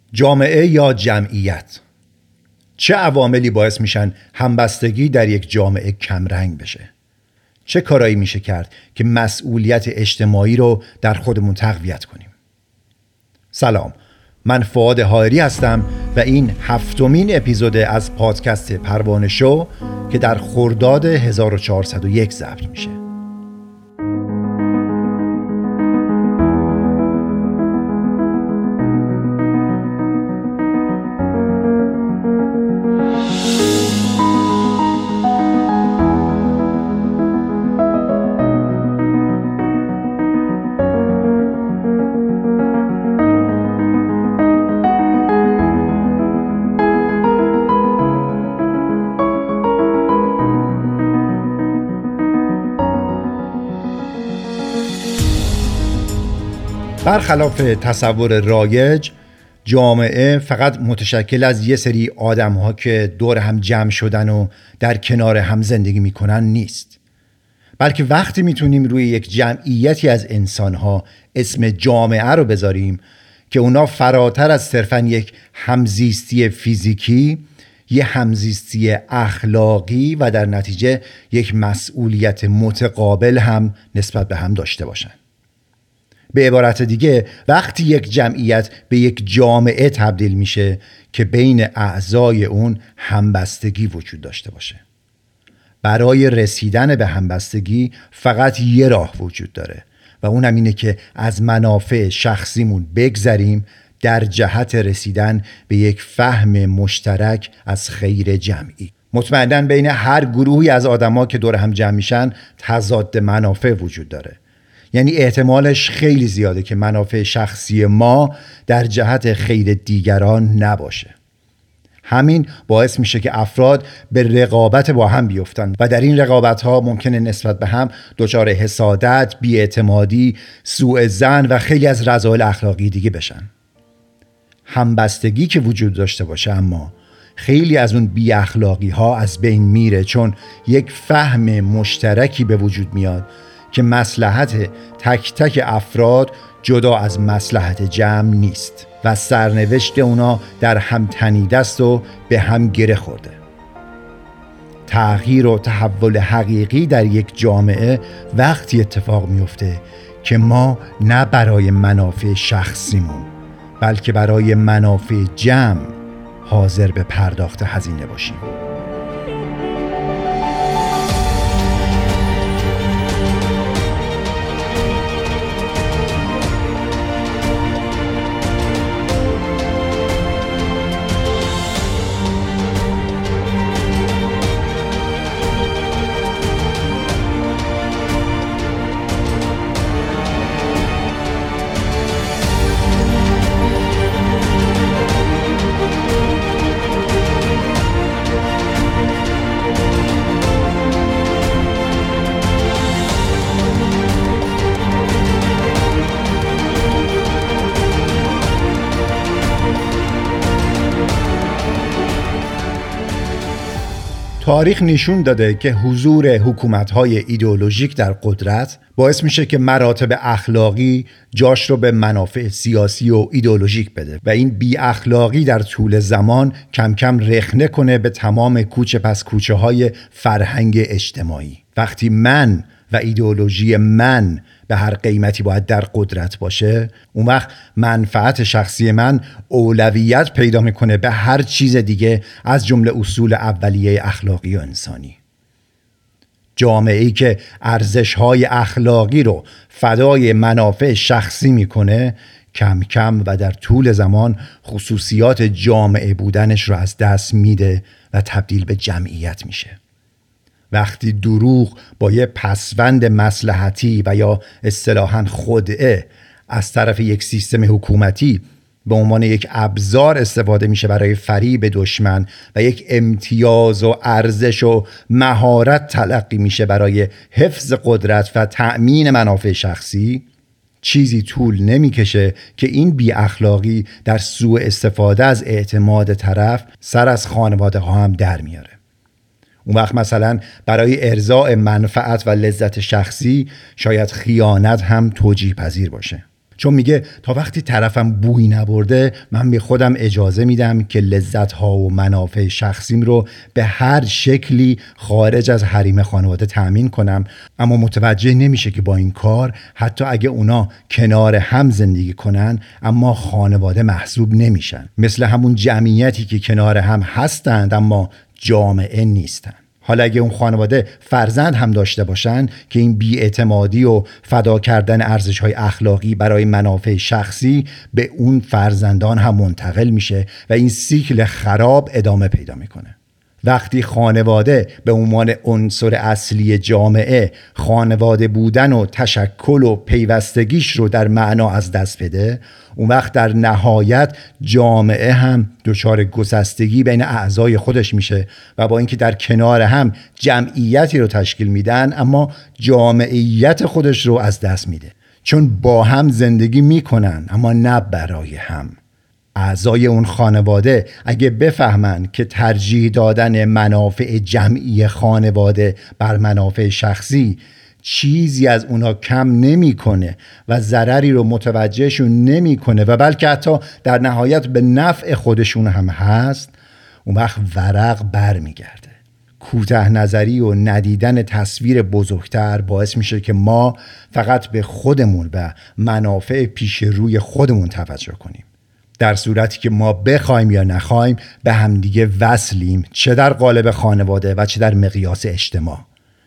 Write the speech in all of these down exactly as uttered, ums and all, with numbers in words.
جامعه یا جمعیت، چه عواملی باعث میشن همبستگی در یک جامعه کمرنگ بشه؟ چه کارایی میشه کرد که مسئولیت اجتماعی رو در خودمون تقویت کنیم؟ سلام، من فؤاد حائری هستم و این هفتمین اپیزود از پادکست پروانه شو که در خرداد هزار و چهارصد و یک ضبط میشه. برخلاف تصور رایج، جامعه فقط متشکل از یه سری آدم‌ها که دور هم جمع شدن و در کنار هم زندگی میکنن نیست، بلکه وقتی میتونیم روی یک جمعیتی از انسان‌ها اسم جامعه رو بذاریم که اونا فراتر از صرفاً یک همزیستی فیزیکی، یه همزیستی اخلاقی و در نتیجه یک مسئولیت متقابل هم نسبت به هم داشته باشن. به عبارت دیگه، وقتی یک جمعیت به یک جامعه تبدیل میشه که بین اعضای اون همبستگی وجود داشته باشه. برای رسیدن به همبستگی فقط یه راه وجود داره و اونم اینه که از منافع شخصیمون بگذریم در جهت رسیدن به یک فهم مشترک از خیر جمعی. مطمئناً بین هر گروهی از آدما که دور هم جمع میشن تضاد منافع وجود داره. یعنی احتمالش خیلی زیاده که منافع شخصی ما در جهت خیر دیگران نباشه. همین باعث میشه که افراد به رقابت با هم بیفتن و در این رقابت ها ممکنه نسبت به هم دچار حسادت، بی‌اعتمادی، سوء ظن و خیلی از رذایل اخلاقی دیگه بشن. همبستگی که وجود داشته باشه، اما خیلی از اون بی اخلاقی ها از بین میره، چون یک فهم مشترکی به وجود میاد که مصلحت تک تک افراد جدا از مصلحت جمع نیست و سرنوشت اونا در هم تنیده است و به هم گره خورده. تغییر و تحول حقیقی در یک جامعه وقتی اتفاق میفته که ما نه برای منافع شخصیمون بلکه برای منافع جمع حاضر به پرداخت هزینه باشیم. تاریخ نشون داده که حضور حکومت‌های ایدئولوژیک در قدرت باعث میشه که مراتب اخلاقی جاش رو به منافع سیاسی و ایدئولوژیک بده و این بی اخلاقی در طول زمان کم کم رخنه کنه به تمام کوچه پس کوچه های فرهنگ اجتماعی. وقتی من و ایدئولوژی من به هر قیمتی باید در قدرت باشه، اون وقت منفعت شخصی من اولویت پیدا میکنه به هر چیز دیگه از جمله اصول اولیه اخلاقی و انسانی. جامعه‌ای که ارزش‌های اخلاقی رو فدای منافع شخصی میکنه کم کم و در طول زمان خصوصیات جامعه بودنش رو از دست میده و تبدیل به جمعیت میشه. وقتی دروغ با یه پسوند مصلحتی و یا اصطلاحاً خدعه از طرف یک سیستم حکومتی به عنوان یک ابزار استفاده میشه برای فریب دشمن و یک امتیاز و ارزش و مهارت تلقی میشه برای حفظ قدرت و تأمین منافع شخصی، چیزی طول نمیکشه که این بی اخلاقی در سوء استفاده از اعتماد طرف سر از خانواده ها هم در میاره. اون وقت مثلا برای ارضاء منفعت و لذت شخصی شاید خیانت هم توجیه پذیر باشه. چون میگه تا وقتی طرفم بوی نبرده من به خودم اجازه میدم که لذت‌ها و منافع شخصیم رو به هر شکلی خارج از حریم خانواده تأمین کنم، اما متوجه نمیشه که با این کار حتی اگه اونا کنار هم زندگی کنن اما خانواده محسوب نمیشن، مثل همون جمعیتی که کنار هم هستند اما جامعه نیستن. حالا اگه اون خانواده فرزند هم داشته باشن که این بی‌اعتمادی و فدا کردن ارزش‌های اخلاقی برای منافع شخصی به اون فرزندان هم منتقل میشه و این سیکل خراب ادامه پیدا میکنه. وقتی خانواده به عنوان عنصر اصلی جامعه خانواده بودن و تشکل و پیوستگیش رو در معنا از دست بده، اون وقت در نهایت جامعه هم دچار گسستگی بین اعضای خودش میشه و با اینکه در کنار هم جمعیتی رو تشکیل میدن اما جامعیت خودش رو از دست میده، چون با هم زندگی میکنن اما نه برای هم. اعضای اون خانواده اگه بفهمن که ترجیح دادن منافع جمعی خانواده بر منافع شخصی چیزی از اونا کم نمیکنه و ضرری رو متوجهشون نمیکنه و بلکه حتی در نهایت به نفع خودشون هم هست، اون وقت ورق بر میگرده. کوتاه نظری و ندیدن تصویر بزرگتر باعث میشه که ما فقط به خودمون و منافع پیش روی خودمون توجه کنیم، در صورتی که ما بخوایم یا نخوایم به همدیگه وصلیم، چه در قالب خانواده و چه در مقیاس اجتماع.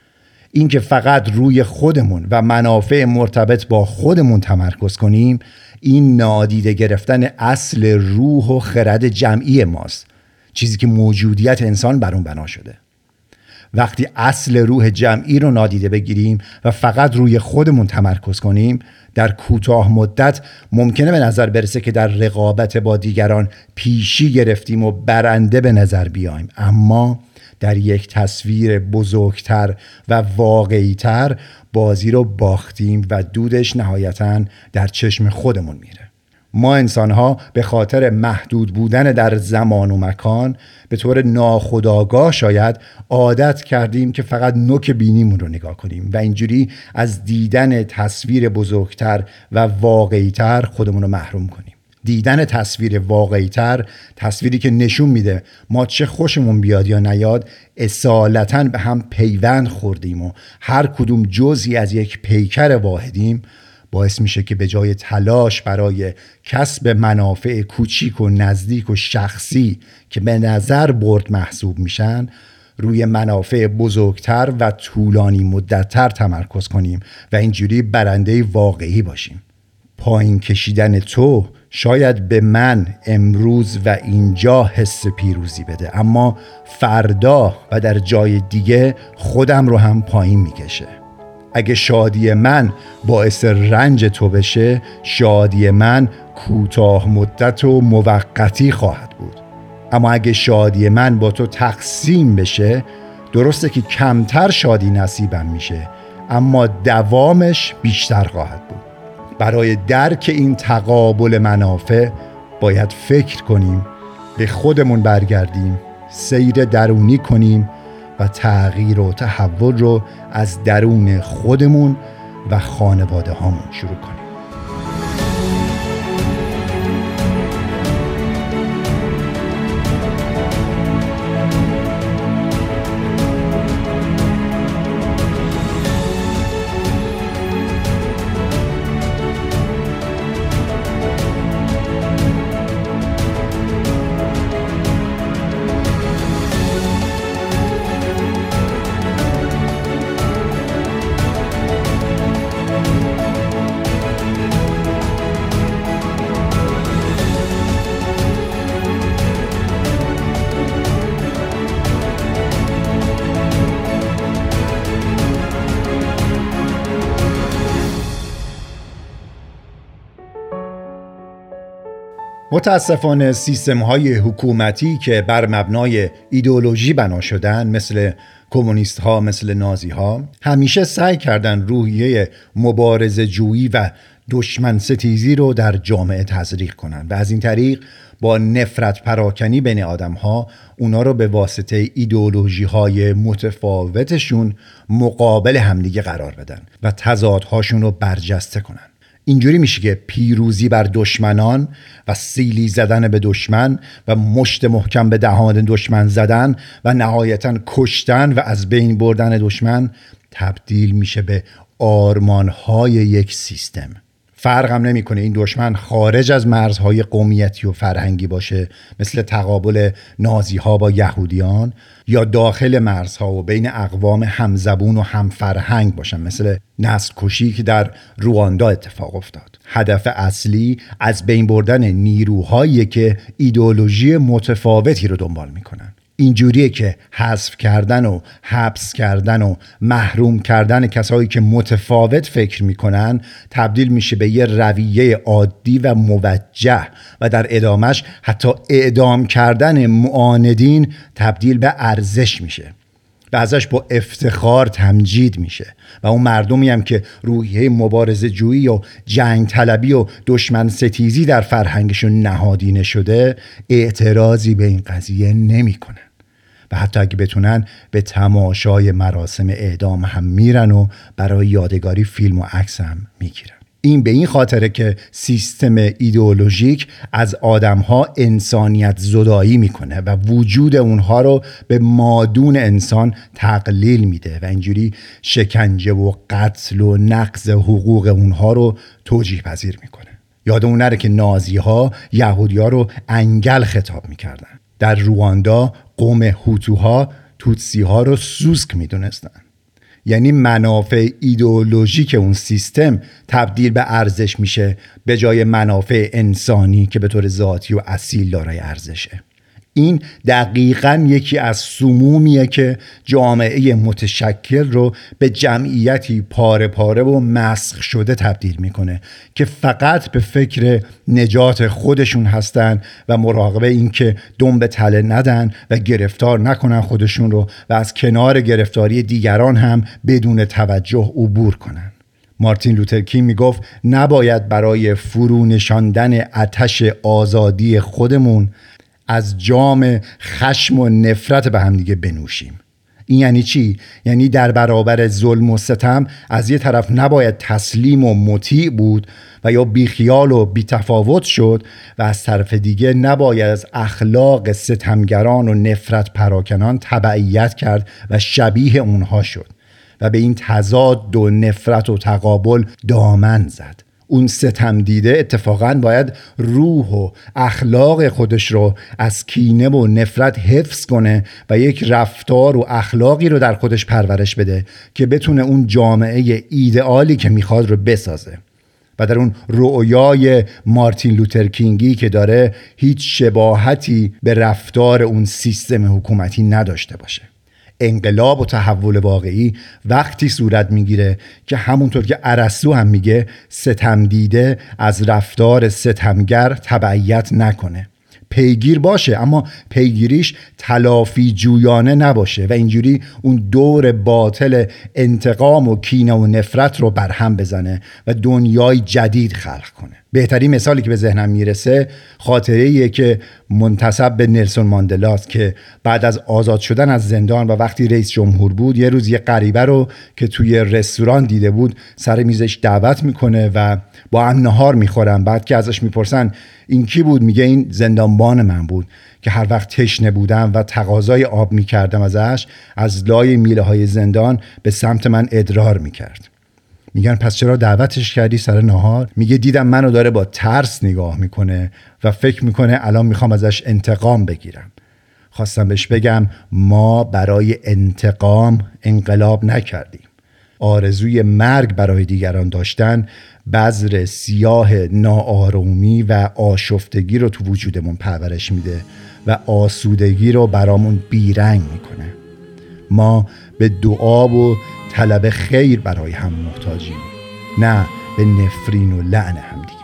این که فقط روی خودمون و منافع مرتبط با خودمون تمرکز کنیم، این نادیده گرفتن اصل روح و خرد جمعی ماست، چیزی که موجودیت انسان بر اون بنا شده. وقتی اصل روح جمعی رو نادیده بگیریم و فقط روی خودمون تمرکز کنیم، در کوتاه مدت ممکنه به نظر برسه که در رقابت با دیگران پیشی گرفتیم و برنده به نظر بیایم، اما در یک تصویر بزرگتر و واقعیتر بازی رو باختیم و دودش نهایتاً در چشم خودمون میره. ما انسان‌ها به خاطر محدود بودن در زمان و مکان به طور ناخودآگاه شاید عادت کردیم که فقط نوک بینیمون رو نگاه کنیم و اینجوری از دیدن تصویر بزرگتر و واقعیتر خودمون رو محروم کنیم. دیدن تصویر واقعیتر، تصویری که نشون میده ما چه خوشمون بیاد یا نیاد اصالتاً به هم پیوند خوردیم و هر کدوم جزئی از یک پیکر واحدیم، باعث میشه که به جای تلاش برای کسب منافع کوچیک و نزدیک و شخصی که به نظر برد محسوب میشن، روی منافع بزرگتر و طولانی مدتتر تمرکز کنیم و اینجوری برنده واقعی باشیم. پایین کشیدن تو شاید به من امروز و اینجا حس پیروزی بده، اما فردا و در جای دیگه خودم رو هم پایین میکشه. اگه شادی من باعث رنج تو بشه، شادی من کوتاه مدت و موقتی خواهد بود. اما اگه شادی من با تو تقسیم بشه، درسته که کمتر شادی نصیبم میشه، اما دوامش بیشتر خواهد بود. برای درک این تقابل منافع باید فکر کنیم، به خودمون برگردیم، سیر درونی کنیم و تغییر و تحول رو از درون خودمون و خانواده هامون شروع کنیم. متاسفانه سیستم‌های حکومتی که بر مبنای ایدئولوژی بنا شدن، مثل کمونیست ها، مثل نازی ها، همیشه سعی کردن روحیه مبارزه جویی و دشمن ستیزی رو در جامعه تزریق کنن و از این طریق با نفرت پراکنی بین آدم ها اونا رو به واسطه ایدئولوژی های متفاوتشون مقابل همدیگه قرار بدن و تضادهاشون رو برجسته کنن. اینجوری میشه که پیروزی بر دشمنان و سیلی زدن به دشمن و مشت محکم به دهان دشمن زدن و نهایتاً کشتن و از بین بردن دشمن تبدیل میشه به آرمانهای یک سیستم. فرق هم نمیکنه این دشمن خارج از مرزهای قومیتی و فرهنگی باشه مثل تقابل نازی ها با یهودیان، یا داخل مرزها و بین اقوام همزبون و هم فرهنگ باشن مثل نسل کشی که در رواندا اتفاق افتاد. هدف اصلی از بین بردن نیروهایی که ایدئولوژی متفاوتی رو دنبال میکنن. اینجوریه که حذف کردن و حبس کردن و محروم کردن کسایی که متفاوت فکر میکنن تبدیل میشه به یه رویه عادی و موجه و در ادامش حتی اعدام کردن معاندین تبدیل به ارزش میشه و ازش با افتخار تمجید میشه و اون مردمی هم که روحیه مبارزه جویی و جنگ طلبی و دشمن ستیزی در فرهنگشون نهادینه شده اعتراضی به این قضیه نمی کنن و حتی اگه بتونن به تماشای مراسم اعدام هم میرن و برای یادگاری فیلم و عکس هم میگیرن. این به این خاطره که سیستم ایدئولوژیک از آدمها انسانیت زدایی میکنه و وجود اونها رو به مادون انسان تقلیل میده و اینجوری شکنجه و قتل و نقض حقوق اونها رو توجیه پذیر میکنه. یادمون نره که نازیها یهودی‌ها رو انگل خطاب میکردن. در رواندا قوم هوتوها توتسی‌ها رو سوسک میدونستن. یعنی منافع ایدئولوژیک اون سیستم تبدیل به ارزش میشه به جای منافع انسانی که به طور ذاتی و اصیل دارای ارزشه. این دقیقاً یکی از سمومیه که جامعه متشکل رو به جمعیتی پاره پاره و مسخ شده تبدیل میکنه که فقط به فکر نجات خودشون هستن و مراقبه این که دم به تله ندن و گرفتار نکنن خودشون رو و از کنار گرفتاری دیگران هم بدون توجه عبور کنن. مارتین لوتر میگفت نباید برای فرو نشاندن آتش آزادی خودمون از جام خشم و نفرت به هم دیگه بنوشیم. این یعنی چی؟ یعنی در برابر ظلم و ستم از یه طرف نباید تسلیم و مطیع بود و یا بیخیال و بی‌تفاوت شد و از طرف دیگه نباید از اخلاق ستمگران و نفرت پراکنان تبعیت کرد و شبیه اونها شد و به این تضاد و نفرت و تقابل دامن زد. اون ستم دیده اتفاقاً باید روح و اخلاق خودش رو از کینه و نفرت حفظ کنه و یک رفتار و اخلاقی رو در خودش پرورش بده که بتونه اون جامعه ایدئالی که میخواد رو بسازه و در اون رؤیای مارتین لوتر کینگی که داره هیچ شباهتی به رفتار اون سیستم حکومتی نداشته باشه. انقلاب و تحول واقعی وقتی صورت میگیره که همونطور که ارسطو هم میگه ستم دیده از رفتار ستمگر تبعیت نکنه، پیگیر باشه اما پیگیریش تلافی جویانه نباشه و اینجوری اون دور باطل انتقام و کینه و نفرت رو برهم بزنه و دنیای جدید خلق کنه. بهترین مثالی که به ذهنم میرسه خاطره‌ایه که منتسب به نلسون ماندلاست که بعد از آزاد شدن از زندان و وقتی رئیس جمهور بود یه روز یه غریبه رو که توی رستوران دیده بود سر میزش دعوت میکنه و با هم نهار میخورن. بعد که ازش میپرسن این کی بود؟ میگه این زندانبان من بود که هر وقت تشنه بودم و تقاضای آب میکردم ازش از لای میله های زندان به سمت من ادرار میکرد. میگن پس چرا دعوتش کردی سر نهار؟ میگه دیدم منو داره با ترس نگاه میکنه و فکر میکنه الان میخوام ازش انتقام بگیرم. خواستم بهش بگم ما برای انتقام انقلاب نکردیم. آرزوی مرگ برای دیگران داشتن بذر سیاه ناآرومی و آشفتگی رو تو وجودمون پرورش میده و آسودگی رو برامون بیرنگ میکنه. ما به دعا و طلب خیر برای هم محتاجیم، نه به نفرین و لعن هم دیگه.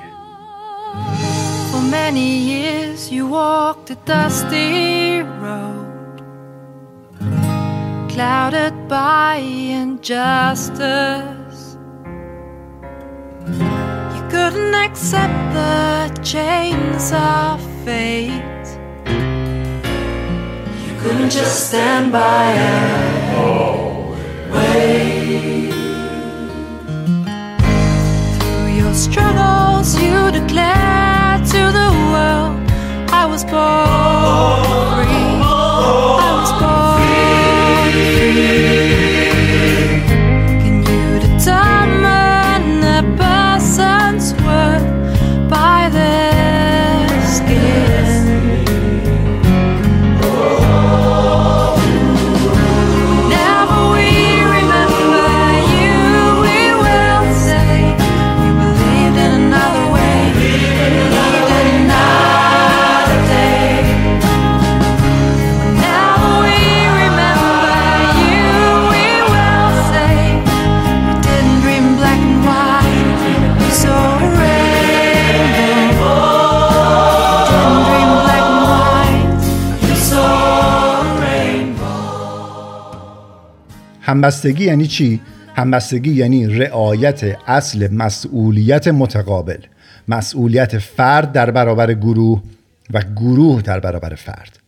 For many years you walked a dusty road, clouded by injustice. You couldn't accept the chains of fate. You couldn't just stand by and wait. Through your struggles you declare to the world. I was born free. I was born free. Can you determine a person's worth by their skin? Whenever we remember you, we will say you believed in another way, believed in another day. Whenever we remember you, we will say you didn't dream black and white, you saw a rainbow. You didn't dream black and white, you saw a rainbow. همبستگی یعنی چی؟ همبستگی یعنی رعایت اصل مسئولیت متقابل، مسئولیت فرد در برابر گروه و گروه در برابر فرد،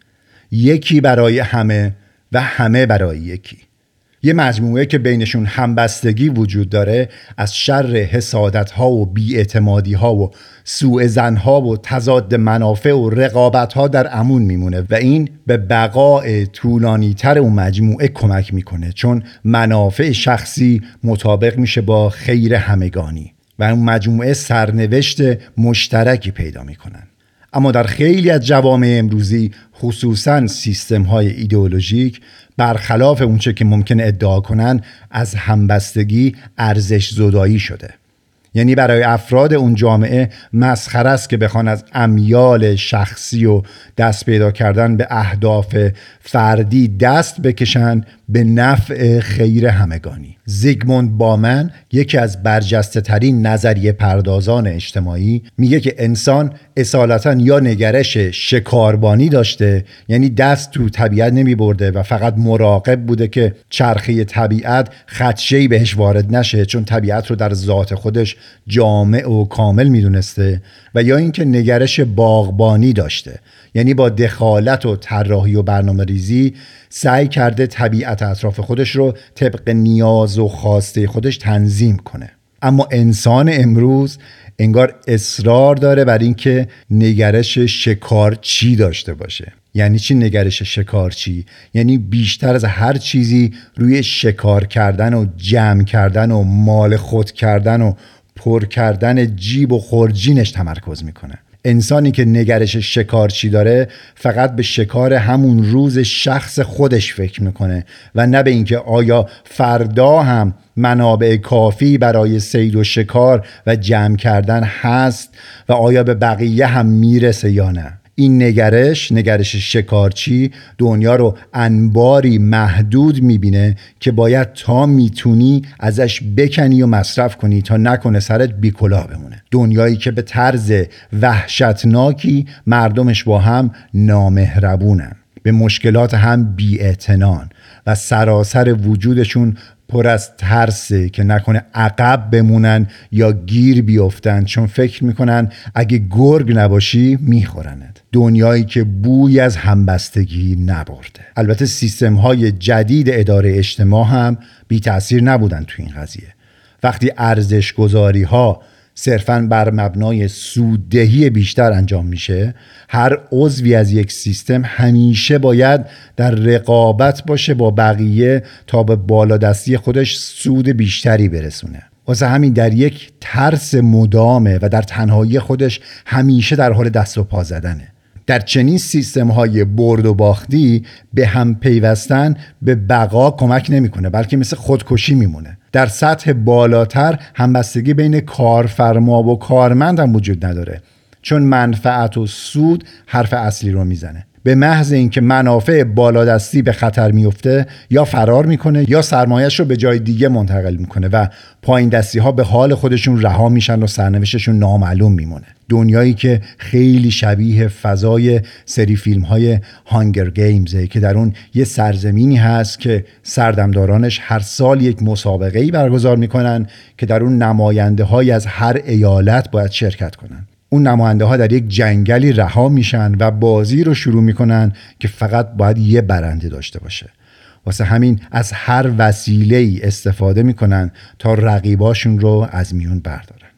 یکی برای همه و همه برای یکی. یه مجموعه که بینشون همبستگی وجود داره از شر حسادت ها و بی‌اعتمادی ها و سوء ظن ها و تضاد منافع و رقابت ها در امون میمونه و این به بقای طولانی تر اون مجموعه کمک میکنه، چون منافع شخصی مطابق میشه با خیر همگانی و اون مجموعه سرنوشت مشترکی پیدا میکنن. اما در خیلی از جوامع امروزی، خصوصاً سیستم‌های ایدئولوژیک، برخلاف اونچه که ممکن ادعا کنن، از همبستگی ارزش زدایی شده. یعنی برای افراد اون جامعه مسخره است که بخوان از امیال شخصی و دست پیدا کردن به اهداف فردی دست بکشن به نفع خیر همگانی. زیگموند بامن، یکی از برجسته ترین نظریه پردازان اجتماعی، میگه که انسان اصالتاً یا نگرش شکاربانی داشته، یعنی دست تو طبیعت نمی برده و فقط مراقب بوده که چرخه طبیعت خدشه‌ای بهش وارد نشه، چون طبیعت رو در ذات خودش جامع و کامل میدونسته، و یا اینکه نگرش باغبانی داشته، یعنی با دخالت و طراحی و برنامه ریزی سعی کرده طبیعت اطراف خودش رو طبق نیاز و خواسته خودش تنظیم کنه. اما انسان امروز انگار اصرار داره بر اینکه نگرش شکارچی داشته باشه. یعنی چی نگرش شکارچی؟ یعنی بیشتر از هر چیزی روی شکار کردن و جمع کردن و مال خود کردن و پر کردن جیب و خورجینش تمرکز میکنه. انسانی که نگرش شکارچی داره فقط به شکار همون روز شخص خودش فکر میکنه و نه به اینکه آیا فردا هم منابع کافی برای صید و شکار و جمع کردن هست و آیا به بقیه هم میرسه یا نه. این نگرش، نگرش شکارچی، دنیا رو انباری محدود میبینه که باید تا میتونی ازش بکنی و مصرف کنی تا نکنه سرت بیکلاه بمونه. دنیایی که به طرز وحشتناکی مردمش با هم نامهربونن، به مشکلات هم بی‌اعتنان و سراسر وجودشون پر از ترسه که نکنه عقب بمونن یا گیر بیفتن، چون فکر میکنن اگه گرگ نباشی میخورنت. دنیایی که بوی از همبستگی نبرده. البته سیستم های جدید اداره اجتماع هم بی تأثیر نبودن تو این قضیه. وقتی ارزش گذاری ها صرفاً بر مبنای سوددهی بیشتر انجام میشه، هر عضوی از یک سیستم همیشه باید در رقابت باشه با بقیه تا به بالادستی خودش سود بیشتری برسونه. واسه همین در یک ترس مدامه و در تنهایی خودش همیشه در حال دست و پا زدنه. در چنین سیستم های برد و باختی به هم پیوستن به بقا کمک نمیکنه، بلکه مثل خودکشی میمونه. در سطح بالاتر همبستگی بین کارفرما و کارمند هم وجود نداره، چون منفعت و سود حرف اصلی رو میزنه. به محض اینکه منافع بالادستی به خطر میفته، یا فرار میکنه یا سرمایه‌اش رو به جای دیگه منتقل میکنه و پایین دستی ها به حال خودشون رها میشن و سرنوشتشون نامعلوم میمونه. دنیایی که خیلی شبیه فضای سری فیلم های هانگر گیمزه که در اون یه سرزمینی هست که سردمدارانش هر سال یک مسابقه‌ای برگزار میکنن که در اون نماینده های از هر ایالت باید شرکت کنن. اون نماینده ها در یک جنگلی رها میشن و بازی رو شروع میکنن که فقط باید یه برنده داشته باشه. واسه همین از هر وسیله‌ای استفاده میکنن تا رقیباشون رو از میون بردارن.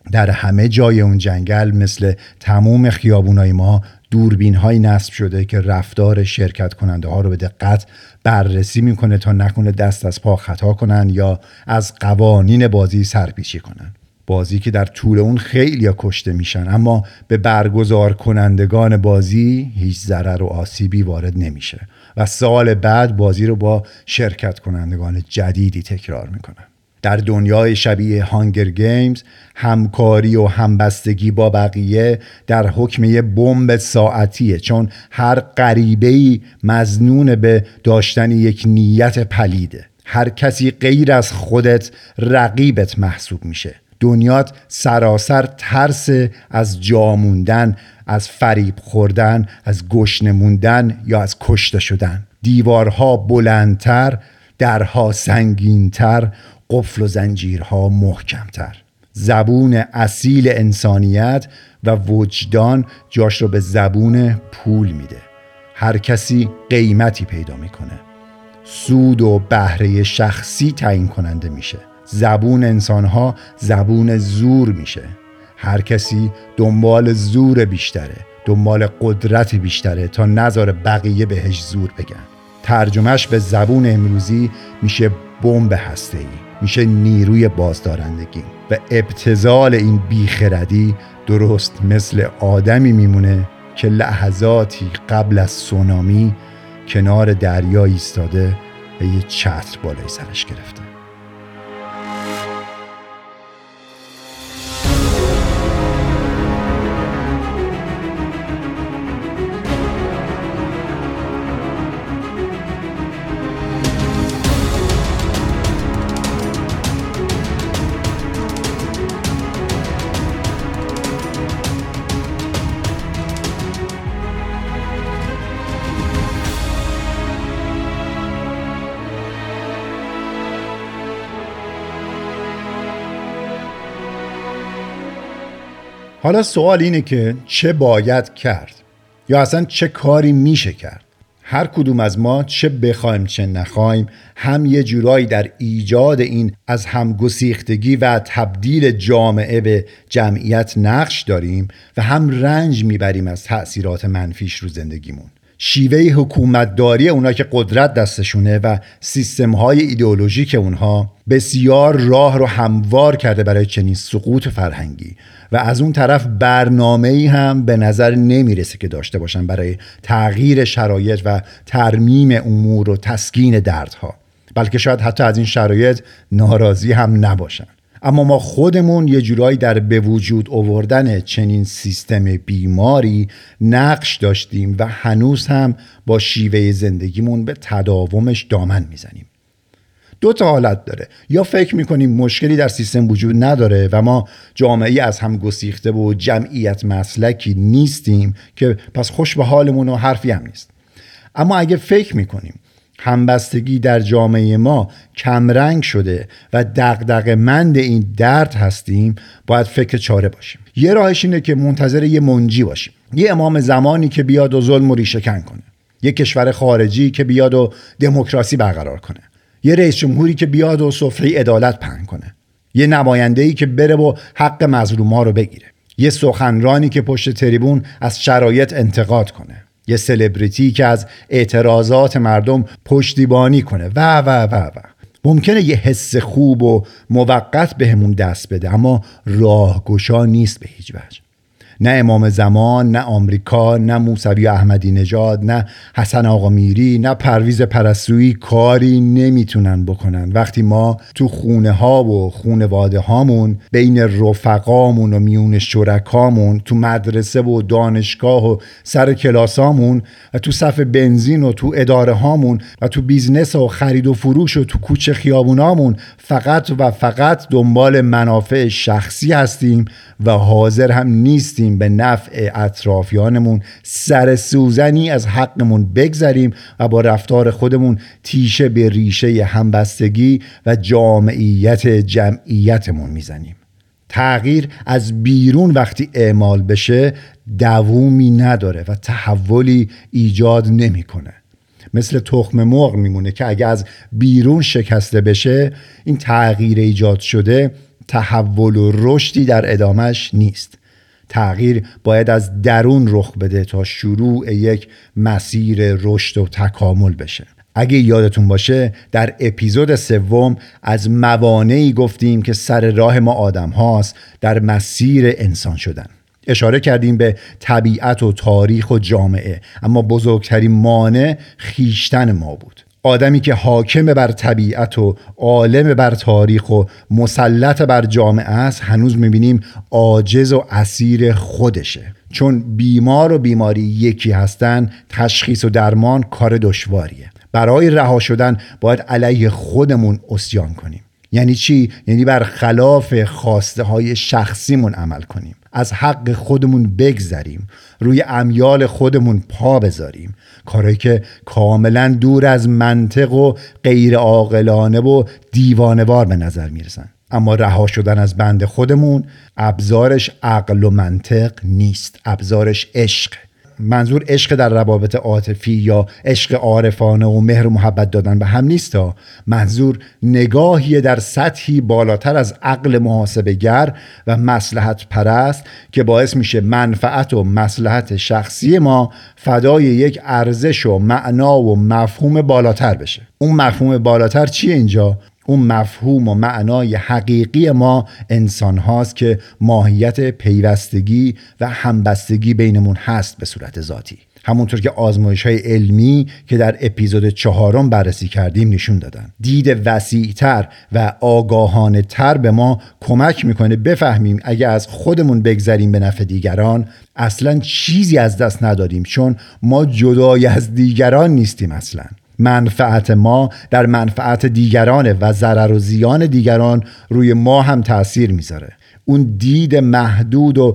در همه جای اون جنگل مثل تموم خیابونای ما دوربین های نصب شده که رفتار شرکت کننده ها رو به دقت بررسی میکنه تا نکنه دست از پا خطا کنن یا از قوانین بازی سرپیچی کنن. بازی که در طول اون خیلی ها کشته میشن اما به برگزار کنندگان بازی هیچ ضرر و آسیبی وارد نمیشه و سال بعد بازی رو با شرکت کنندگان جدیدی تکرار میکنن. در دنیای شبیه هانگر گیمز همکاری و همبستگی با بقیه در حکم یه بمب ساعتیه، چون هر غریبه‌ای مظنون به داشتن یک نیت پلیده. هر کسی غیر از خودت رقیبت محسوب میشه. دنیات سراسر ترس از جا موندن، از فریب خوردن، از گشنه موندن یا از کشته شدن. دیوارها بلندتر، درها سنگینتر، قفل و زنجیرها محکمتر. زبون اصیل انسانیت و وجدان جاش رو به زبون پول میده. هر کسی قیمتی پیدا میکنه. سود و بهره شخصی تعیین کننده میشه. زبون انسانها زبون زور میشه. هر کسی دنبال زور بیشتره، دنبال قدرت بیشتره تا نذاره بقیه بهش زور بگن. ترجمهش به زبون امروزی میشه بمب هسته‌ای، میشه نیروی بازدارندگی. و ابتذال این بیخردی درست مثل آدمی میمونه که لحظاتی قبل از سونامی کنار دریا ایستاده و یه چتر بالای سرش گرفته. حالا سوال اینه که چه باید کرد یا اصلا چه کاری میشه کرد؟ هر کدوم از ما چه بخوایم چه نخوایم هم یه جورایی در ایجاد این از هم گسیختگی و تبدیل جامعه به جمعیت نقش داریم و هم رنج میبریم از تأثیرات منفیش رو زندگیمون. شیوه حکومتداری اونا که قدرت دستشونه و سیستم‌های ایدئولوژیک اونها بسیار راه رو هموار کرده برای چنین سقوط فرهنگی و از اون طرف برنامه‌ای هم به نظر نمیرسه که داشته باشن برای تغییر شرایط و ترمیم امور و تسکین دردها، بلکه شاید حتی از این شرایط ناراضی هم نباشن. اما ما خودمون یه جورایی در به وجود آوردن چنین سیستم بیماری نقش داشتیم و هنوز هم با شیوه زندگیمون به تداومش دامن میزنیم. دو تا حالت داره: یا فکر میکنیم مشکلی در سیستم وجود نداره و ما جامعه‌ای از هم گسیخته و جمعیت مسلکی نیستیم که پس خوش به حالمون و حرفی هم نیست. اما اگه فکر میکنیم همبستگی در جامعه ما کمرنگ شده و دغدغه‌مند این درد هستیم، باید فکر چاره باشیم. یه راهش اینه که منتظر یه منجی باشیم، یه امام زمانی که بیاد و ظلم و ریشه‌کن کنه، یه کشور خارجی که بیاد و دموکراسی برقرار کنه، یه رئیس جمهوری که بیاد و سفره عدالت پهن کنه، یه نماینده‌ای که بره و حق مظلوم‌ها رو بگیره، یه سخنرانی که پشت تریبون از شرایط انتقاد کنه، یه سلبریتی که از اعتراضات مردم پشتیبانی کنه و و و و ممکنه یه حس خوب و موقت بهمون دست بده، اما راهگشا نیست به هیچ وجه. نه امام زمان، نه آمریکا، نه موسوی احمدی نژاد، نه حسن آقا میری، نه پرویز پرستویی کاری نمیتونن بکنن وقتی ما تو خونه ها و خونواده هامون، بین رفقامون و میون شرکامون، تو مدرسه و دانشگاه و سر کلاسامون و تو صف بنزین و تو اداره هامون و تو بیزنس و خرید و فروش و تو کوچه خیابونامون فقط و فقط دنبال منافع شخصی هستیم و حاضر هم نیستیم به نفع اطرافیانمون سر سوزنی از حقمون بگذاریم و با رفتار خودمون تیشه به ریشه همبستگی و جامعیت جمعیتمون میزنیم. تغییر از بیرون وقتی اعمال بشه دوامی نداره و تحولی ایجاد نمیکنه. مثل تخم مرغ میمونه که اگه از بیرون شکسته بشه، این تغییر ایجاد شده تحول و رشدی در ادامش نیست. تغییر باید از درون رخ بده تا شروع یک مسیر رشد و تکامل بشه. اگه یادتون باشه در اپیزود سوم از موانعی گفتیم که سر راه ما آدم هاست در مسیر انسان شدن. اشاره کردیم به طبیعت و تاریخ و جامعه، اما بزرگترین مانع خیشتن ما بود. آدمی که حاکم بر طبیعت و عالم بر تاریخ و مسلط بر جامعه است هنوز میبینیم عاجز و اسیر خودشه. چون بیمار و بیماری یکی هستن، تشخیص و درمان کار دشواریه. برای رها شدن باید علیه خودمون عصیان کنیم. یعنی چی؟ یعنی بر خلاف خواسته های شخصیمون عمل کنیم، از حق خودمون بگذریم، روی امیال خودمون پا بذاریم، کارهایی که کاملا دور از منطق و غیر عاقلانه و دیوانه‌وار به نظر میرسن. اما رها شدن از بند خودمون ابزارش عقل و منطق نیست، ابزارش عشق. منظور عشق در روابط عاطفی یا عشق عارفانه و مهر و محبت دادن به هم نیست ها. منظور نگاهی در سطحی بالاتر از عقل محاسبه‌گر و مصلحت پرست که باعث میشه منفعت و مصلحت شخصی ما فدای یک ارزش و معنا و مفهوم بالاتر بشه. اون مفهوم بالاتر چیه اینجا؟ اون مفهوم و معنای حقیقی ما انسان هاست که ماهیت پیوستگی و همبستگی بینمون هست به صورت ذاتی. همونطور که آزمایش های علمی که در اپیزود چهارم بررسی کردیم نشون دادن. دید وسیع‌تر و آگاهانه تر به ما کمک میکنه بفهمیم اگه از خودمون بگذریم به نفع دیگران اصلا چیزی از دست نداریم، چون ما جدای از دیگران نیستیم. اصلا منفعت ما در منفعت دیگرانه و ضرر و زیان دیگران روی ما هم تأثیر میذاره. اون دید محدود و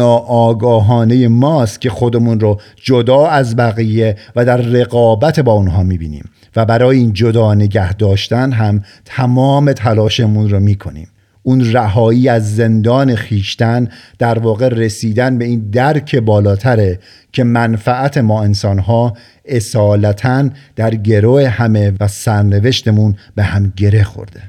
ناآگاهانه ماست که خودمون رو جدا از بقیه و در رقابت با اونها میبینیم و برای این جدا نگه داشتن هم تمام تلاشمون رو میکنیم. اون رهایی از زندان خیشتن در واقع رسیدن به این درک بالاتره که منفعت ما انسانها اصالتاً در گروه همه و سرنوشتمون به هم گره خورده.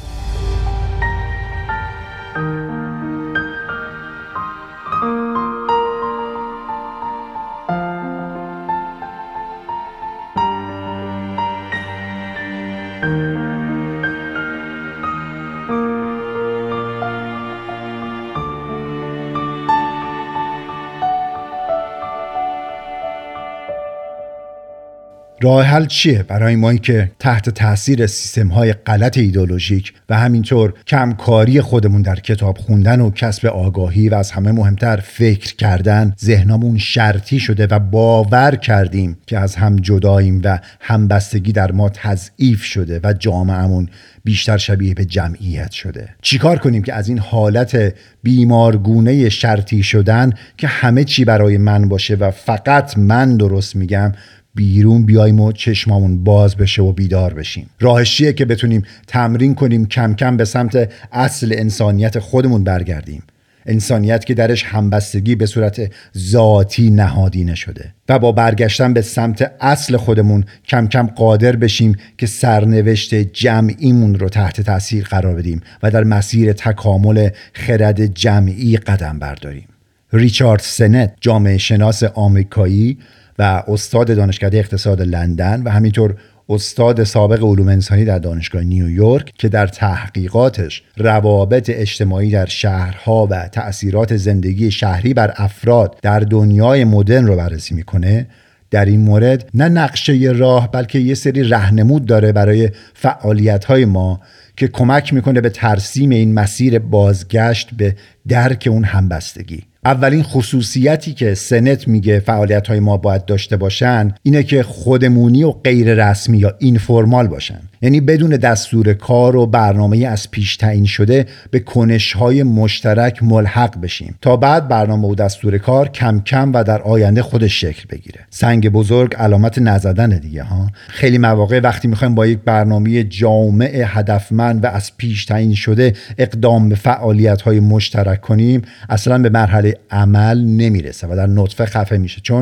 راه حل چیه برای ما که تحت تاثیر سیستم‌های غلط ایدئولوژیک و همینطور کمکاری خودمون در کتاب خوندن و کسب آگاهی و از همه مهمتر فکر کردن ذهنمون شرطی شده و باور کردیم که از هم جداییم و همبستگی در ما تضعیف شده و جامعهمون بیشتر شبیه به جمعیت شده؟ چیکار کنیم که از این حالت بیمارگونه شرطی شدن که همه چی برای من باشه و فقط من درست میگم بیرون بیایم و چشمامون باز بشه و بیدار بشیم؟ راهش چیه که بتونیم تمرین کنیم کم کم به سمت اصل انسانیت خودمون برگردیم؟ انسانیت که درش همبستگی به صورت ذاتی نهادینه شده و با برگشتن به سمت اصل خودمون کم کم قادر بشیم که سرنوشت جمعیمون رو تحت تاثیر قرار بدیم و در مسیر تکامل خرد جمعی قدم برداریم. ریچارد سنت، جامعه شناس آمریکایی و استاد دانشکده اقتصاد لندن و همینطور استاد سابق علوم انسانی در دانشگاه نیویورک که در تحقیقاتش روابط اجتماعی در شهرها و تأثیرات زندگی شهری بر افراد در دنیای مدرن رو بررسی میکنه، در این مورد نه نقشه راه بلکه یه سری راهنمود داره برای فعالیت‌های ما که کمک میکنه به ترسیم این مسیر بازگشت به درک اون همبستگی. اولین خصوصیتی که سنت میگه فعالیت‌های ما باید داشته باشن اینه که خودمونی و غیر رسمی یا اینفورمال باشن، یعنی بدون دستور کار و برنامه از پیش تعیین شده به کنش‌های مشترک ملحق بشیم تا بعد برنامه و دستور کار کم کم و در آینده خودش شکل بگیره. سنگ بزرگ علامت نزدن دیگه ها. خیلی مواقع وقتی میخوایم با یک برنامه جامع هدفمند و از پیش تعیین شده اقدام به فعالیت‌های مشترک کنیم اصلا به مرحله عمل نمیرسه و در نطفه خفه میشه، چون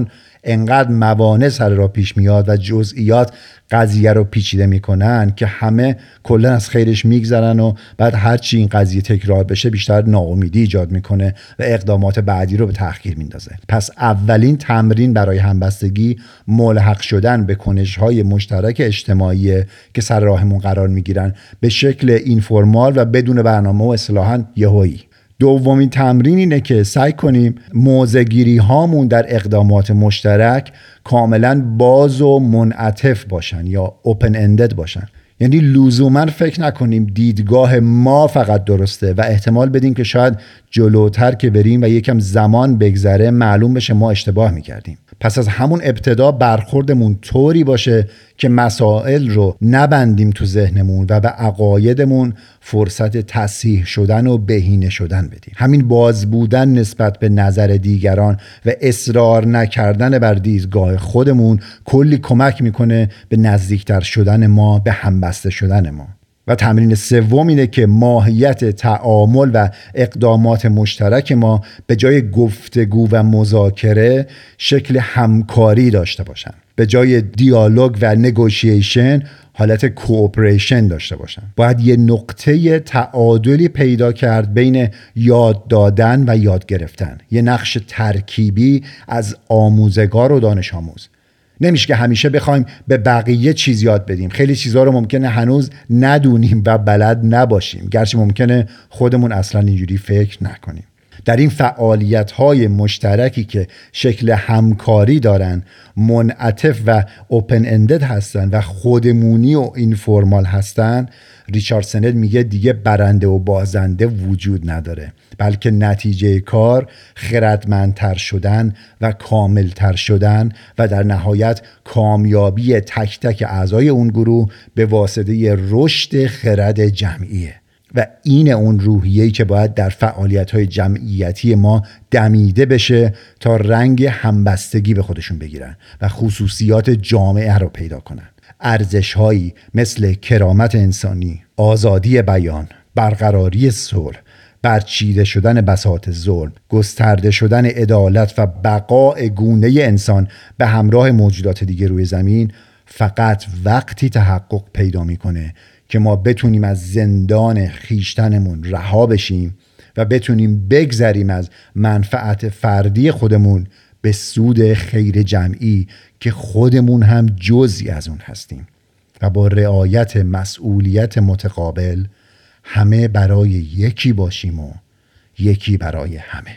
انقدر موانع سر را پیش میاد و جزئیات قضیه رو پیچیده میکنن که همه کلا از خیرش میگذرن و بعد هرچی این قضیه تکرار بشه بیشتر ناامیدی ایجاد میکنه و اقدامات بعدی رو به تأخیر میندازه. پس اولین تمرین برای همبستگی ملحق شدن به کنش‌های مشترک اجتماعی که سر راهمون قرار میگیرن به شکل اینفورمال و بدون برنامه و اصطلاحاً یهویی. دومین تمرین اینه که سعی کنیم موضع‌گیری هامون در اقدامات مشترک کاملا باز و منعطف باشن یا اوپن اندد باشن. یعنی لزوما فکر نکنیم دیدگاه ما فقط درسته و احتمال بدیم که شاید جلوتر که بریم و یکم زمان بگذره معلوم بشه ما اشتباه میکردیم. پس از همون ابتدا برخوردمون طوری باشه که مسائل رو نبندیم تو ذهنمون و به عقایدمون فرصت تصحیح شدن و بهینه شدن بدیم. همین باز بودن نسبت به نظر دیگران و اصرار نکردن بر دیدگاه خودمون کلی کمک میکنه به نزدیکتر شدن ما به همبسته شدن ما. و تمرین سوم اینه که ماهیت تعامل و اقدامات مشترک ما به جای گفتگو و مذاکره شکل همکاری داشته باشن. به جای دیالوگ و نگوشیشن حالت کوآپریشن داشته باشن. باید یه نقطه تعادلی پیدا کرد بین یاد دادن و یاد گرفتن. یه نقش ترکیبی از آموزگار و دانش آموز. نمیشه که همیشه بخوایم به بقیه چیز یاد بدیم. خیلی چیزها رو ممکنه هنوز ندونیم و بلد نباشیم، گرچه ممکنه خودمون اصلا اینجوری فکر نکنیم. در این فعالیت‌های مشترکی که شکل همکاری دارن، منعطف و اوپن اندد هستن و خودمونی و اینفورمال هستن، ریچارد سنل میگه دیگه برنده و بازنده وجود نداره، بلکه نتیجه کار خردمندتر شدن و کاملتر شدن و در نهایت کامیابی تک تک اعضای اون گروه به واسطه رشد خرد جمعیه. و این اون روحیه‌ای که باید در فعالیت‌های جمعیتی ما دمیده بشه تا رنگ همبستگی به خودشون بگیرن و خصوصیات جامعه رو پیدا کنن. ارزش‌هایی مثل کرامت انسانی، آزادی بیان، برقراری صلح، برچیده شدن بساط ظلم، گسترده شدن عدالت و بقاء گونه انسان به همراه موجودات دیگه روی زمین فقط وقتی تحقق پیدا میکنه که ما بتونیم از زندان خیشتنمون رها بشیم و بتونیم بگذریم از منفعت فردی خودمون به سود خیر جمعی که خودمون هم جزئی از اون هستیم و با رعایت مسئولیت متقابل همه برای یکی باشیم و یکی برای همه.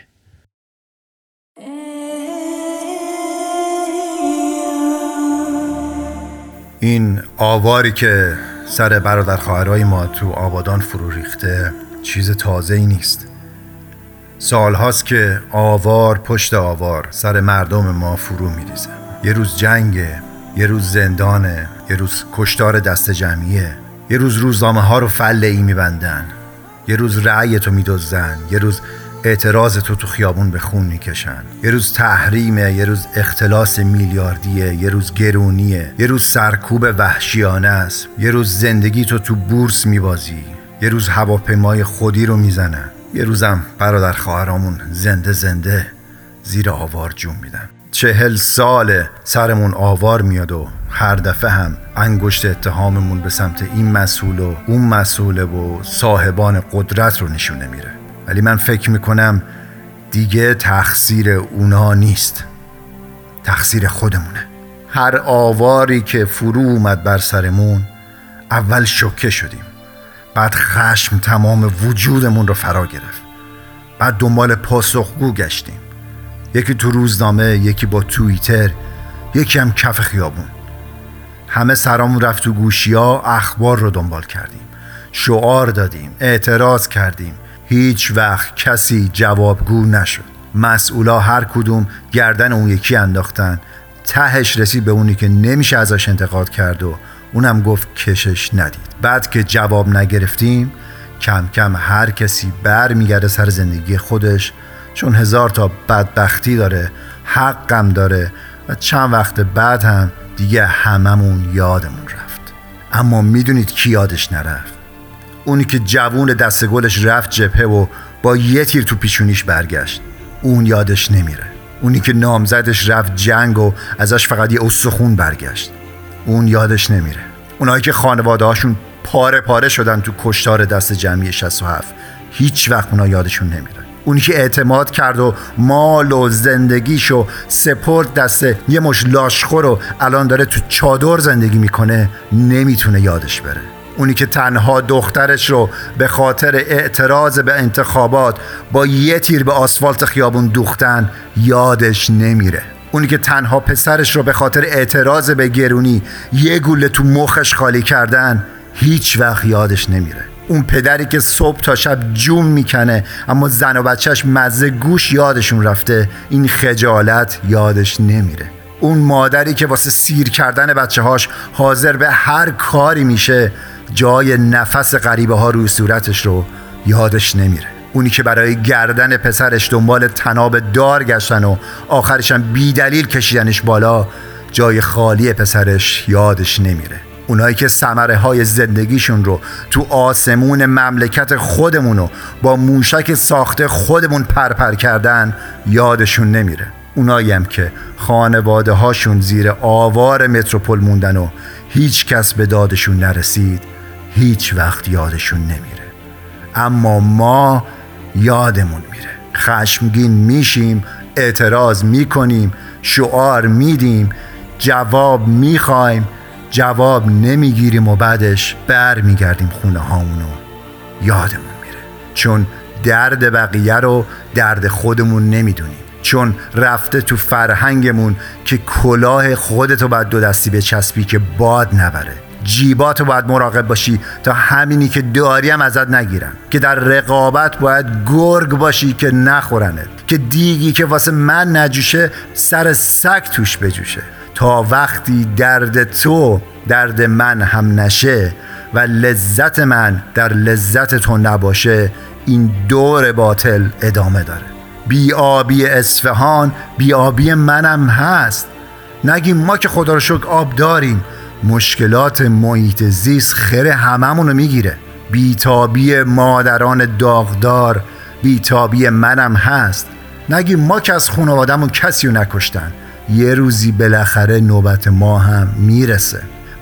این آواری که سر برادر خواهرای ما تو آبادان فرو ریخته چیز تازه‌ای نیست. سالهاست که آوار پشت آوار سر مردم ما فرو میریزه. یه روز جنگه، یه روز زندانه، یه روز کشتار دست جمعیه، یه روز روزنامه ها رو فله ای میبندن، یه روز رأی تو میدزدن، یه روز اعتراض تو تو خیابون به خون میکشن، یه روز تحریمه، یه روز اختلاس میلیاردیه، یه روز گرونیه، یه روز سرکوب وحشیانه است، یه روز زندگی تو تو بورس میبازی، یه روز هواپیمای خودی رو میزنن، یه روزم برادر خواهرامون زنده زنده زیر آوار جون میدن. چهل ساله سرمون آوار میاد و هر دفعه هم انگشت اتهاممون به سمت این مسئول و اون مسئوله و صاحبان قدرت رو نشونه میره. ولی من فکر میکنم دیگه تقصیر اونا نیست، تقصیر خودمونه. هر آواری که فرو اومد بر سرمون اول شوکه شدیم، بعد خشم تمام وجودمون رو فرا گرفت، بعد دنبال پاسخگو گشتیم، یکی تو روزنامه، یکی با توییتر، یکی هم کف خیابون. همه سرامون رفت تو گوشی‌ها، اخبار رو دنبال کردیم، شعار دادیم، اعتراض کردیم. هیچ وقت کسی جوابگو نشد. مسئولا هر کدوم گردن اون یکی انداختن، تهش رسید به اونی که نمیشه ازش انتقاد کرد و اونم گفت کشش ندید. بعد که جواب نگرفتیم کم کم هر کسی بر میگرده سر زندگی خودش، چون هزار تا بدبختی داره، حقم داره و چند وقت بعد هم دیگه هممون یادمون رفت. اما میدونید کی یادش نرفت؟ اونی که جوون دست گلش رفت جبهه و با یه تیر تو پیشونیش برگشت. اون یادش نمیره. اونی که نامزدش رفت جنگ و ازش فقط یه استخون برگشت، اون یادش نمیره. اونایی که خانواده هاشون پاره پاره شدن تو کشتار دست جمعی شصت و هفت، هیچ وقت اونا یادشون نمیره. اونی که اعتماد کرد و مال و زندگیشو سپرد دست یه مش لاشخور و الان داره تو چادر زندگی میکنه، نمیتونه یادش بره. اونی که تنها دخترش رو به خاطر اعتراض به انتخابات با یه تیر به آسفالت خیابون دوختن، یادش نمیره. اونی که تنها پسرش رو به خاطر اعتراض به گرونی یه گوله تو مخش خالی کردن، هیچ وقت یادش نمیره. اون پدری که صبح تا شب جون میکنه اما زن و بچهش مزه گوش یادشون رفته، این خجالت یادش نمیره. اون مادری که واسه سیر کردن بچه هاش حاضر به هر کاری میشه، جای نفس غریبه ها روی صورتش رو یادش نمیره. اونی که برای گردن پسرش دنبال تناب دار گشتن و آخرشم بی دلیل کشیدنش بالا، جای خالی پسرش یادش نمیره. اونایی که ثمره های زندگیشون رو تو آسمون مملکت خودمونو با موشک ساخته خودمون پرپر کردن، یادشون نمیره. اونایی هم که خانواده هاشون زیر آوار متروپول موندن و هیچ کس به دادشون نرسید، هیچ وقت یادشون نمیره. اما ما یادمون میره. خشمگین میشیم، اعتراض میکنیم، شعار میدیم، جواب میخوایم، جواب نمیگیریم و بعدش بر میگردیم خونه هامونو، یادمون میره. چون درد بقیه رو درد خودمون نمیدونیم. چون رفته تو فرهنگمون که کلاه خودتو باید دو دستی بچسبی که باد نبره. جیباتو باید مراقب باشی تا همینی که داری هم ازت نگیرن. که در رقابت باید گرگ باشی که نخورنت. که دیگی که واسه من نجوشه سر سگ توش بجوشه. تا وقتی درد تو درد من هم نشه و لذت من در لذت تو نباشه، این دور باطل ادامه داره. بی آبی اصفهان بی آبی منم هست. نگیم ما که خدا رو شکر آب داریم، مشکلات محیط زیست خیر هممونو میگیره. بیتابی مادران داغدار بیتابی منم هست. نگیم ما که از خانواده‌مون کسی رو نکشتن، یه روزی بالاخره نوبت ما هم میرسه.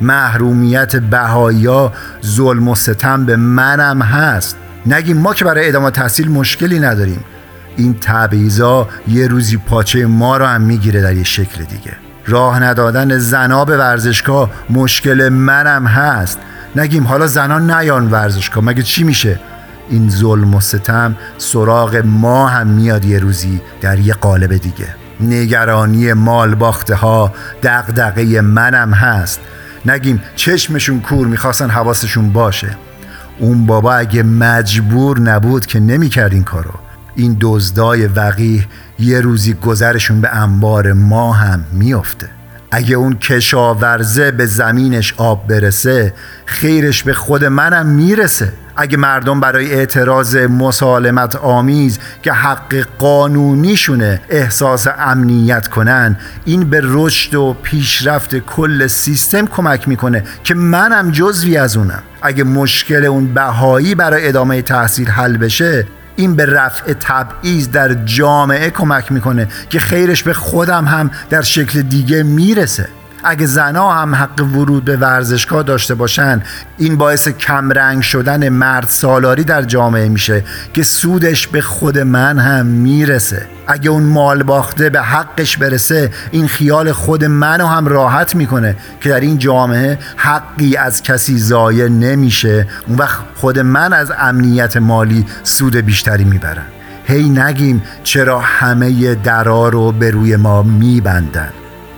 محرومیت بهائی‌ها ظلم و ستم به منم هست. نگیم ما که برای ادامه تحصیل مشکلی نداریم، این تبعیضا یه روزی پاچه ما رو هم میگیره در یه شکل دیگه. راه ندادن زنا به ورزشگاه مشکل منم هست. نگیم حالا زنا نیان ورزشگاه، مگه چی میشه؟ این ظلم و ستم سراغ ما هم میاد یه روزی در یه قالب دیگه. نگرانی مال باخته ها دغدغه منم هست. نگیم چشمشون کور میخواستن حواسشون باشه. اون بابا اگه مجبور نبود که نمیکرد این کارو. این دزدای وقیح یه روزی گذرشون به انبار ما هم میفته. اگه اون کشاورزه به زمینش آب برسه، خیرش به خود منم میرسه. اگه مردم برای اعتراض مسالمت آمیز که حق قانونیشونه احساس امنیت کنن، این به رشد و پیشرفت کل سیستم کمک میکنه که منم جزوی از اونم. اگه مشکل اون بهایی برای ادامه تحصیل حل بشه، این به رفع تبعیض در جامعه کمک میکنه که خیرش به خودم هم در شکل دیگه میرسه. اگه زنها هم حق ورود به ورزشگاه داشته باشن، این باعث کمرنگ شدن مرد سالاری در جامعه میشه که سودش به خود من هم میرسه. اگه اون مال باخته به حقش برسه، این خیال خود منو هم راحت میکنه که در این جامعه حقی از کسی ضایع نمیشه. اون وقت خود من از امنیت مالی سود بیشتری میبرم. هی نگیم چرا همه درا رو به روی ما میبندن.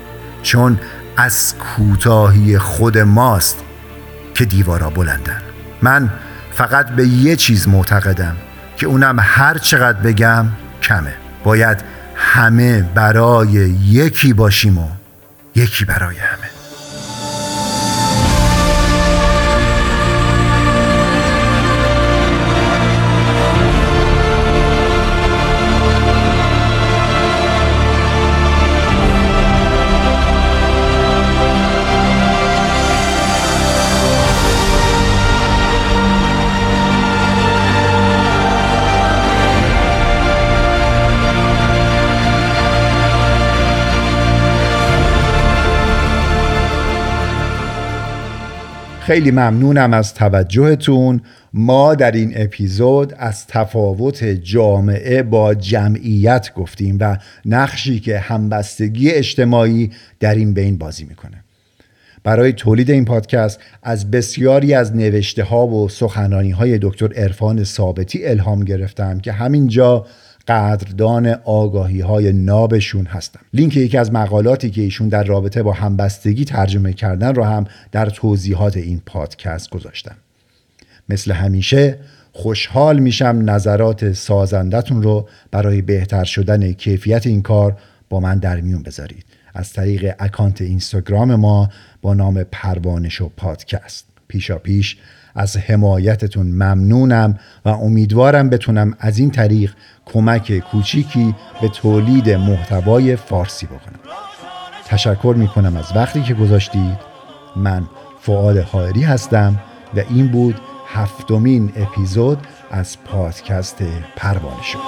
چون از کوتاهی خود ماست که دیوارا بلندن. من فقط به یه چیز معتقدم که اونم هر چقدر بگم کمه. باید همه برای یکی باشیم و یکی برای همه. خیلی ممنونم از توجهتون. ما در این اپیزود از تفاوت جامعه با جمعیت گفتیم و نقشی که همبستگی اجتماعی در این بین بازی میکنه. برای تولید این پادکست از بسیاری از نوشته ها و سخنرانی های دکتر عرفان ثابتی الهام گرفتم که همینجا قدردان آگاهی های نابشون هستم. لینک یکی از مقالاتی که ایشون در رابطه با همبستگی ترجمه کردن رو هم در توضیحات این پادکست گذاشتم. مثل همیشه خوشحال میشم نظرات سازندتون رو برای بهتر شدن کیفیت این کار با من در میون بذارید از طریق اکانت اینستاگرام ما با نام پروانه شو پادکست. پیشا پیش از حمایتتون ممنونم و امیدوارم بتونم از این طریق کمک کوچیکی به تولید محتوای فارسی بکنم. تشکر میکنم از وقتی که گذاشتید. من فؤاد حائری هستم و این بود هفتمین اپیزود از پادکست پروانه شو.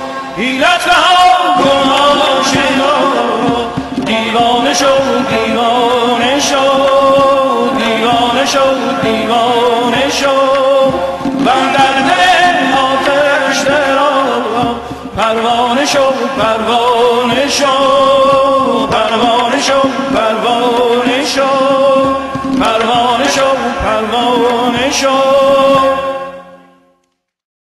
دیوانه شو دیوانه شو دیوانه شو دیوانه شو من در دل آتش درآ پروانه شو پروانه شو پروانه شو پروانه شو پروانه شو پروانه شو